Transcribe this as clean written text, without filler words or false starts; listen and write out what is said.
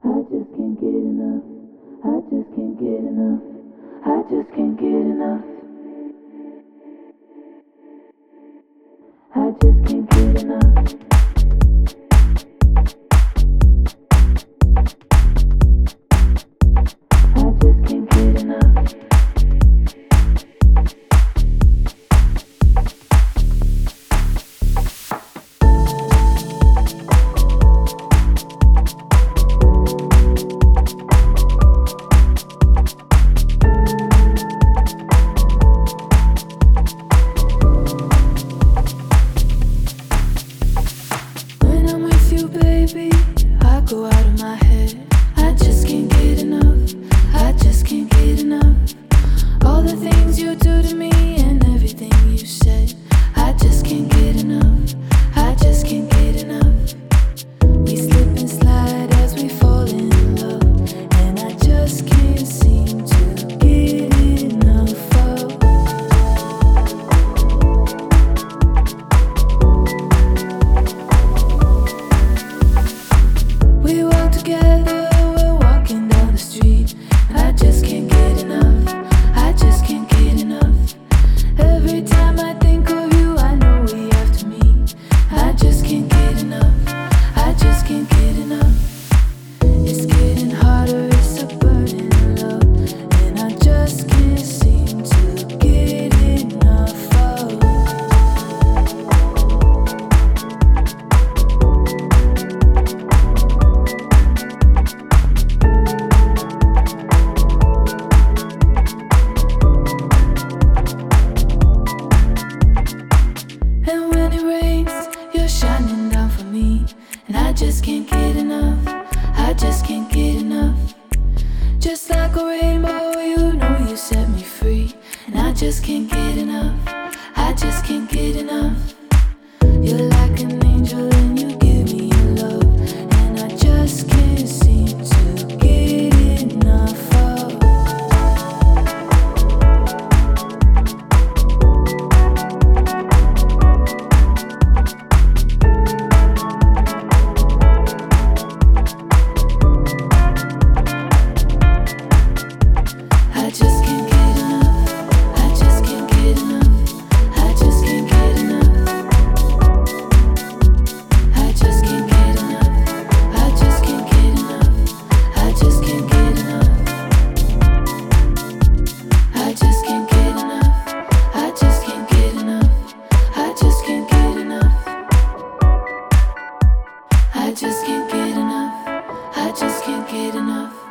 I just can't get enough. I just can't get enough. I just can't get enough. I just can't get enough. I just can't get enough. When I'm with you, baby, I go out of my head. I just can't get enough. I just can't get enough. All the things you do to me and everything you said. I just can't get enough. I just can't get enough. We slip and slide as we fall in love, and I just can't seem to get enough of. We walk together, we're walking down the street, and I just can't get enough. I just can't get enough. Every time I think of you, I know we have to meet. I just can't get enough. I just can't get enough. It's getting harder, it's a burning love, and I just can't seem to get enough of. And when it rains, you're shining down for me, and I just can't get enough. I just can't get enough. Just like a rainbow, you know you set me free, and I just can't get enough. I just can't get enough. You're like an angel and you give me your love, and I just can't seem to get enough of. I just can't get enough. I just can't get enough. I just can't get enough. I just can't get enough. I just can't get enough. I just can't get enough. I just can't get enough. I just can't get enough. I just can't get enough. I just can't get enough. I just can't get enough.